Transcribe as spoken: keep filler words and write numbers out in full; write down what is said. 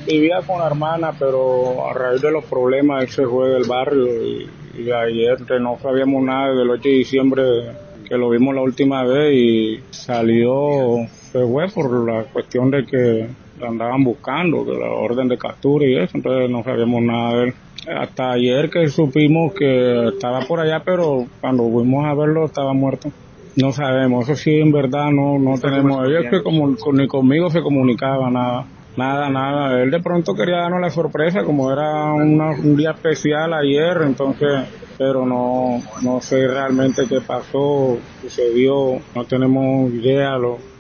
vivía con la hermana, pero a raíz de los problemas él se fue del barrio y, y ayer no sabíamos nada del ocho de diciembre que lo vimos la última vez y salió, se fue por la cuestión de que lo andaban buscando, de la orden de captura y eso, entonces no sabíamos nada de él. Hasta ayer que supimos que estaba por allá, pero cuando fuimos a verlo estaba muerto. No sabemos, eso sí en verdad no no tenemos, ellos que como con, ni conmigo se comunicaba nada, nada, nada, él de pronto quería darnos la sorpresa como era una, un día especial ayer, entonces, pero no, no sé realmente qué pasó, sucedió, no tenemos idea, lo